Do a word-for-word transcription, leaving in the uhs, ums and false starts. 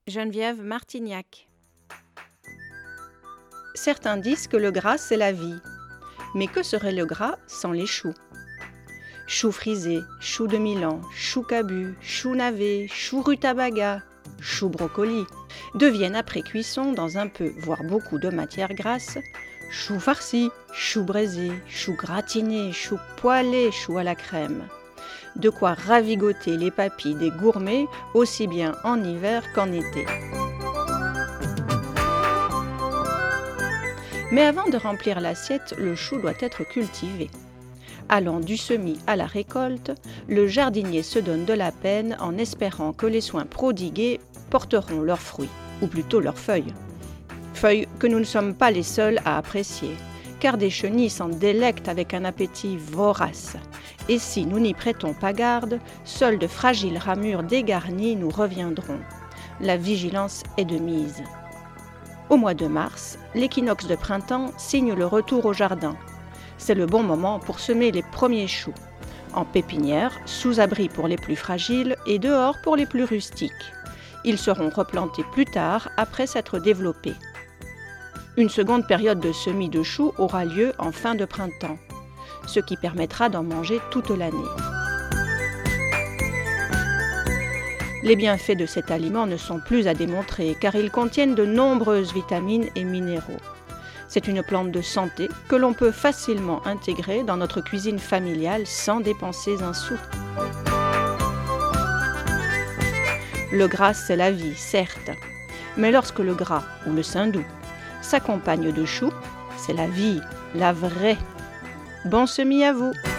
Geneviève Martignac. Certains disent que le gras, c'est la vie. Mais que serait le gras sans les choux ? Choux frisés, choux de Milan, choux cabu, choux navets, choux rutabaga, choux brocoli deviennent après cuisson dans un peu, voire beaucoup de matière grasse, choux farcis, choux braisés, choux gratinés, choux poêlés, choux à la crème. De quoi ravigoter les papilles des gourmets aussi bien en hiver qu'en été. Mais avant de remplir l'assiette, le chou doit être cultivé. Allant du semis à la récolte, le jardinier se donne de la peine en espérant que les soins prodigués porteront leurs fruits, ou plutôt leurs feuilles. Feuilles que nous ne sommes pas les seuls à apprécier, car des chenilles s'en délectent avec un appétit vorace. Et si nous n'y prêtons pas garde, seules de fragiles ramures dégarnies nous reviendront. La vigilance est de mise. Au mois de mars, l'équinoxe de printemps signe le retour au jardin. C'est le bon moment pour semer les premiers choux. En pépinière, sous abri pour les plus fragiles et dehors pour les plus rustiques. Ils seront replantés plus tard après s'être développés. Une seconde période de semis de choux aura lieu en fin de printemps, ce qui permettra d'en manger toute l'année. Les bienfaits de cet aliment ne sont plus à démontrer car ils contiennent de nombreuses vitamines et minéraux. C'est une plante de santé que l'on peut facilement intégrer dans notre cuisine familiale sans dépenser un sou. Le gras, c'est la vie, certes, mais lorsque le gras ou le saindoux s'accompagne de choux, c'est la vie, la vraie. Bon semis à vous!